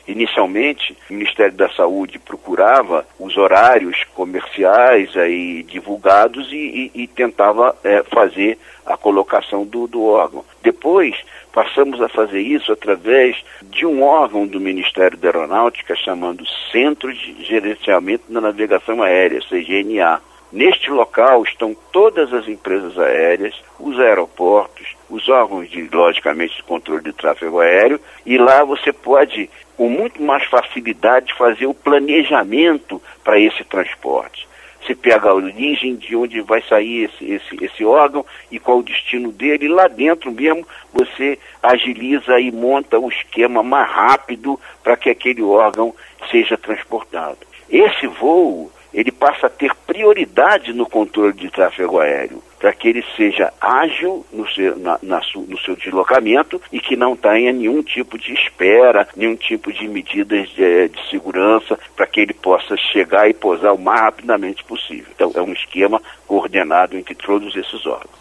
Inicialmente, o Ministério da Saúde procurava os horários comerciais aí divulgados e tentava fazer a colocação do órgão. Depois, passamos a fazer isso através de um órgão do Ministério da Aeronáutica chamado Centro de Gerenciamento da Navegação Aérea, CGNA. Neste local estão todas as empresas aéreas, os aeroportos, os órgãos logicamente, de controle de tráfego aéreo, e lá você pode, com muito mais facilidade, fazer o planejamento para esse transporte. Você pega a origem de onde vai sair esse órgão e qual o destino dele, e lá dentro mesmo você agiliza e monta o esquema mais rápido para que aquele órgão seja transportado. Esse voo, ele passa a ter prioridade no controle de tráfego aéreo, para que ele seja ágil no seu deslocamento e que não tenha nenhum tipo de espera, nenhum tipo de medidas de segurança, para que ele possa chegar e pousar o mais rapidamente possível. Então, é um esquema coordenado entre todos esses órgãos.